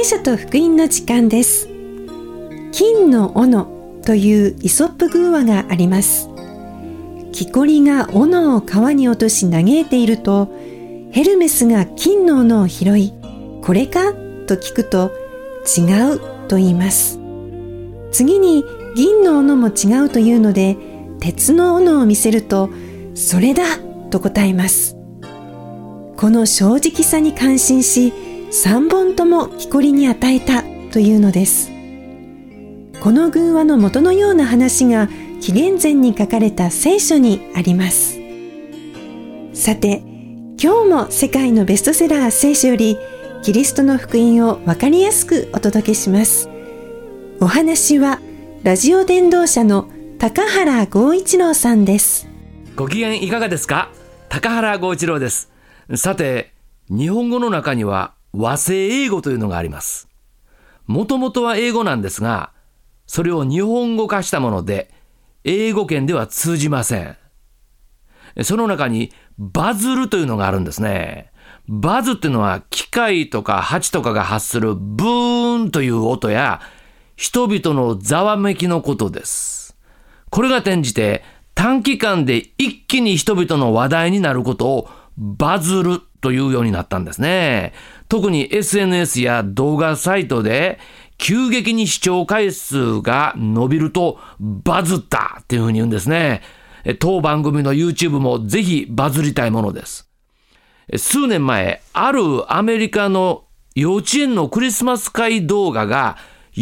書と福音の時間です。金の斧というイソップ寓話があります。木こりが斧を川に落とし嘆いていると、ヘルメスが金の斧を拾い、これかと聞くと、違うと言います。次に銀の斧も違うというので、鉄の斧を見せると、それだと答えます。この正直さに感心し、3本とも木こりに与えたというのです。この寓話の元のような話が紀元前に書かれた聖書にあります。さて、今日も世界のベストセラー聖書よりキリストの福音をわかりやすくお届けします。お話はラジオ伝道者の高原剛一郎さんです。 ご機嫌いかがですか？高原剛一郎です。さて、日本語の中には和製英語というのがあります。もともとは英語なんですが、それを日本語化したもので、英語圏では通じません。その中にバズルというのがあるんですね。バズっていうのは機械とか蜂とかが発するブーンという音や人々のざわめきのことです。これが転じて短期間で一気に人々の話題になることをバズるというようになったんですね。特に SNS や動画サイトで急激に視聴回数が伸びるとバズったっていうふうに言うんですね。当番組の YouTube もぜひバズりたいものです。数年前、あるアメリカの幼稚園のクリスマス会動画が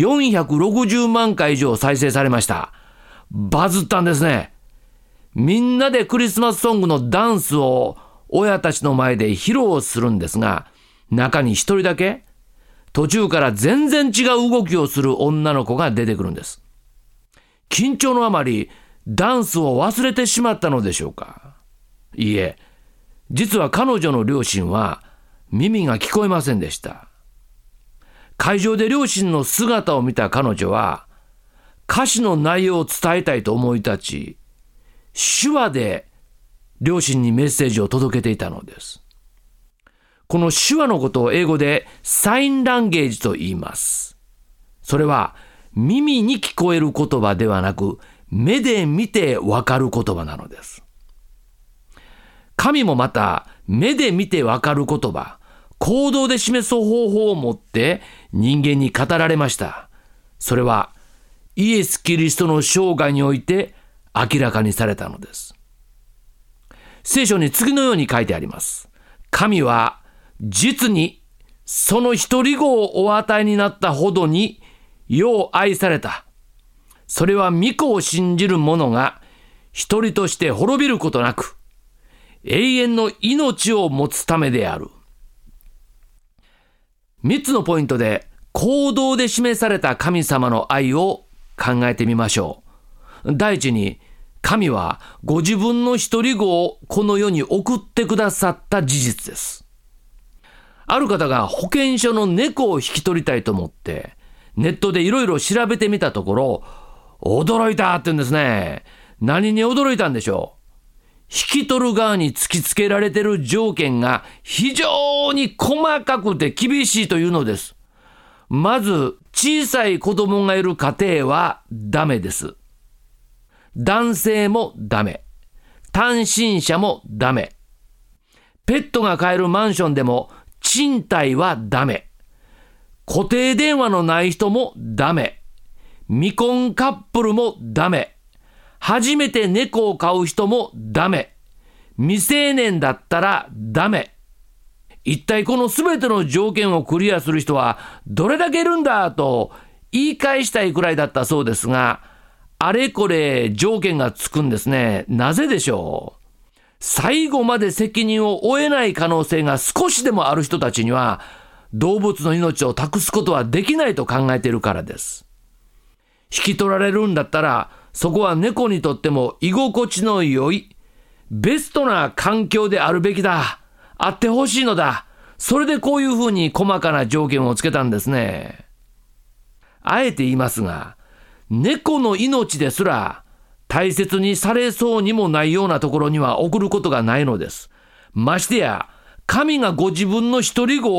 460万回以上再生されました。バズったんですね。みんなでクリスマスソングのダンスを親たちの前で披露するんですが、中に一人だけ途中から全然違う動きをする女の子が出てくるんです。緊張のあまりダンスを忘れてしまったのでしょうか。いいえ、実は彼女の両親は耳が聞こえませんでした。会場で両親の姿を見た彼女は歌詞の内容を伝えたいと思い立ち、手話で両親にメッセージを届けていたのです。この手話のことを英語でサインランゲージと言います。それは耳に聞こえる言葉ではなく、目で見てわかる言葉なのです。神もまた目で見てわかる言葉、行動で示す方法を持って人間に語られました。それはイエス・キリストの生涯において明らかにされたのです。聖書に次のように書いてあります。神は実にその一人子をお与えになったほどによう愛された。それは御子を信じる者が一人として滅びることなく永遠の命を持つためである。3つのポイントで行動で示された神様の愛を考えてみましょう。第一に、神はご自分の一人子をこの世に送ってくださった事実です。ある方が保健所の猫を引き取りたいと思ってネットでいろいろ調べてみたところ、驚いたって言うんですね。何に驚いたんでしょう。引き取る側に突きつけられている条件が非常に細かくて厳しいというのです。まず、小さい子供がいる家庭はダメです。男性もダメ。単身者もダメ。ペットが飼えるマンションでも賃貸はダメ。固定電話のない人もダメ。未婚カップルもダメ。初めて猫を飼う人もダメ。未成年だったらダメ。一体このすべての条件をクリアする人はどれだけいるんだと言い返したいくらいだったそうですが、あれこれ条件がつくんですね。なぜでしょう。最後まで責任を負えない可能性が少しでもある人たちには動物の命を託すことはできないと考えているからです。引き取られるんだったらそこは猫にとっても居心地の良いベストな環境であるべきだ。あってほしいのだ。それでこういうふうに細かな条件をつけたんですね。あえて言いますが、猫の命ですら大切にされそうにもないようなところには送ることがないのです。ましてや神がご自分の一人子を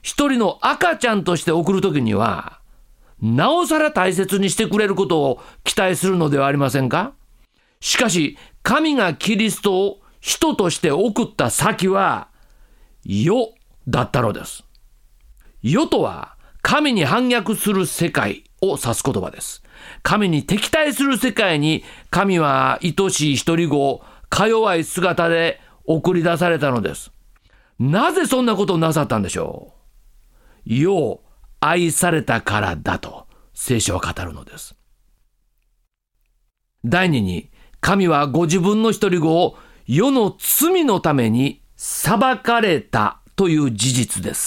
一人の赤ちゃんとして送るときには、なおさら大切にしてくれることを期待するのではありませんか？しかし、神がキリストを人として送った先は、世だったのです。世とは、神に反逆する世界を指す言葉です。神に敵対する世界に、神は愛しい一人子をか弱い姿で送り出されたのです。なぜそんなことをなさったんでしょう？世を愛されたからだと聖書は語るのです。第二に、神はご自分の一人子を世の罪のために裁かれたという事実です。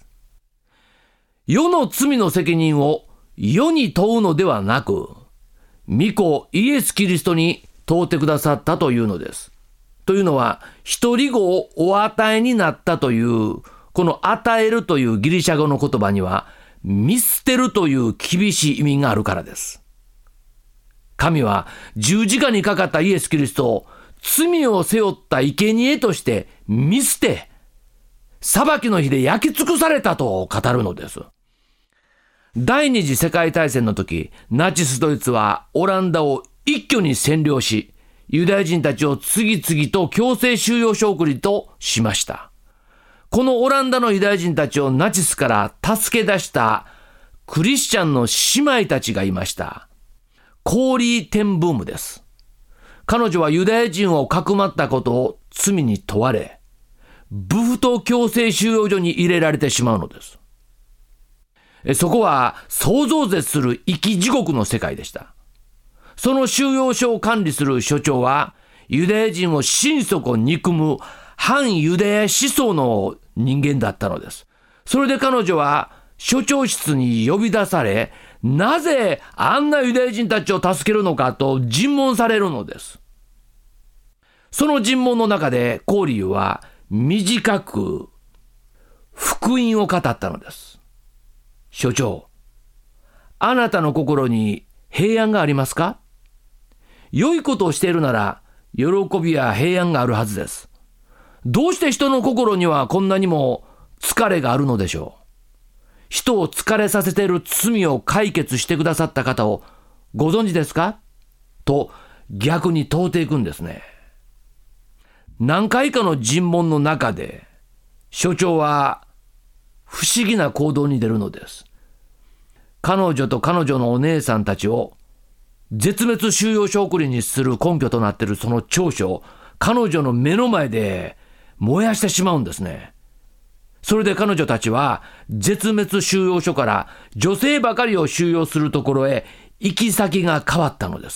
世の罪の責任を世に問うのではなく、御子イエス・キリストに問うてくださったというのです。というのは、一人子をお与えになったという、この与えるというギリシャ語の言葉には、見捨てるという厳しい意味があるからです。神は十字架にかかったイエス・キリストを罪を背負った生贄として見捨て、裁きの日で焼き尽くされたと語るのです。第二次世界大戦の時、ナチスドイツはオランダを一挙に占領し、ユダヤ人たちを次々と強制収容所送りとしました。このオランダのユダヤ人たちをナチスから助け出したクリスチャンの姉妹たちがいました。コーリー・テンブームです。彼女はユダヤ人をかくまったことを罪に問われ、ブフト強制収容所に入れられてしまうのです。そこは想像絶する生き地獄の世界でした。その収容所を管理する所長は、ユダヤ人を心底憎む反ユダヤ思想の人間だったのです。それで彼女は所長室に呼び出され、なぜあんなユダヤ人たちを助けるのかと尋問されるのです。その尋問の中でコーリーは短く福音を語ったのです。所長、あなたの心に平安がありますか？良いことをしているなら喜びや平安があるはずです。どうして人の心にはこんなにも疲れがあるのでしょう？人を疲れさせている罪を解決してくださった方をご存知ですか？と逆に問うていくんですね。何回かの尋問の中で所長は不思議な行動に出るのです。彼女と彼女のお姉さんたちを絶滅収容所送りにする根拠となっているその調書を彼女の目の前で燃やしてしまうんですね。それで彼女たちは絶滅収容所から女性ばかりを収容するところへ行き先が変わったのです。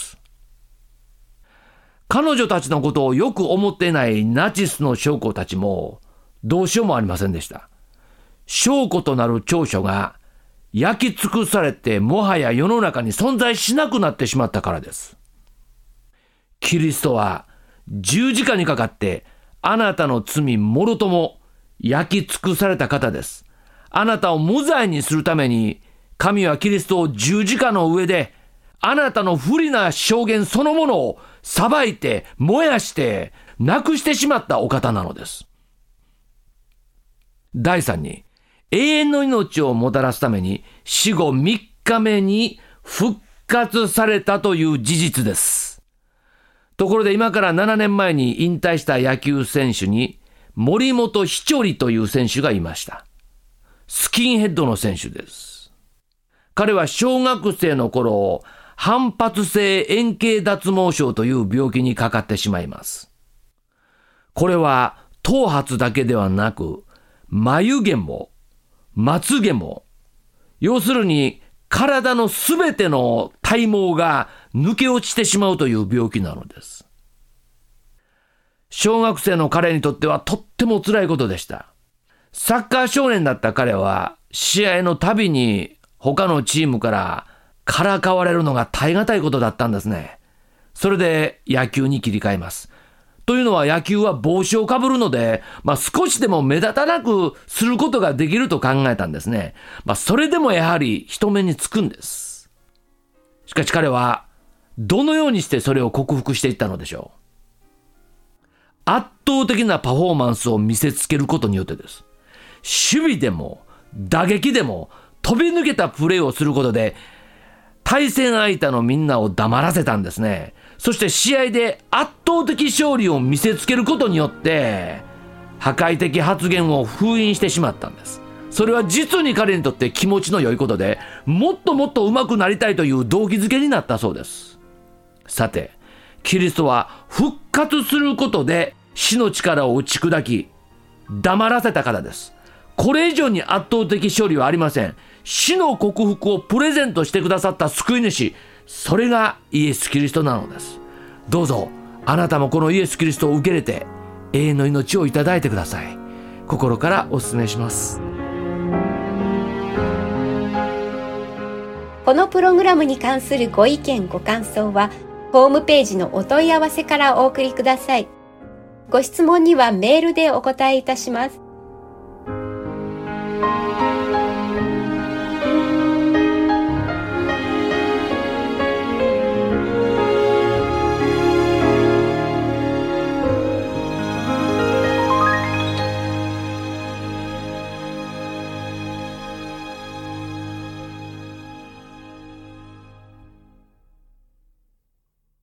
彼女たちのことをよく思っていないナチスの将校たちもどうしようもありませんでした。証拠となる調書が焼き尽くされてもはや世の中に存在しなくなってしまったからです。キリストは十字架にかかってあなたの罪もろとも焼き尽くされた方です。あなたを無罪にするために神はキリストを十字架の上であなたの不利な証言そのものを裁いて燃やしてなくしてしまったお方なのです。第3に、永遠の命をもたらすために死後3日目に復活されたという事実です。ところで今から7年前に引退した野球選手に森本稀哲という選手がいました。スキンヘッドの選手です。彼は小学生の頃、反発性円形脱毛症という病気にかかってしまいます。これは頭髪だけではなく、眉毛もまつげも、要するに体のすべての体毛が抜け落ちてしまうという病気なのです。小学生の彼にとってはとっても辛いことでした。サッカー少年だった彼は試合のたびに他のチームからからかわれるのが耐え難いことだったんですね。それで野球に切り替えます。というのは野球は帽子をかぶるので、少しでも目立たなくすることができると考えたんですね。それでもやはり人目につくんです。しかし彼はどのようにしてそれを克服していったのでしょう。圧倒的なパフォーマンスを見せつけることによってです。守備でも打撃でも飛び抜けたプレーをすることで対戦相手のみんなを黙らせたんですね。そして試合で圧倒的勝利を見せつけることによって破壊的発言を封印してしまったんです。それは実に彼にとって気持ちの良いことで、もっともっと上手くなりたいという動機づけになったそうです。さて、キリストは復活することで死の力を打ち砕き黙らせたからです。これ以上に圧倒的勝利はありません。死の克服をプレゼントしてくださった救い主、それがイエス・キリストなのです。どうぞあなたもこのイエス・キリストを受け入れて永遠の命をいただいてください。心からお勧めします。 このプログラムに関するご意見ご感想はホームページのお問い合わせからお送りください。ご質問にはメールでお答えいたします。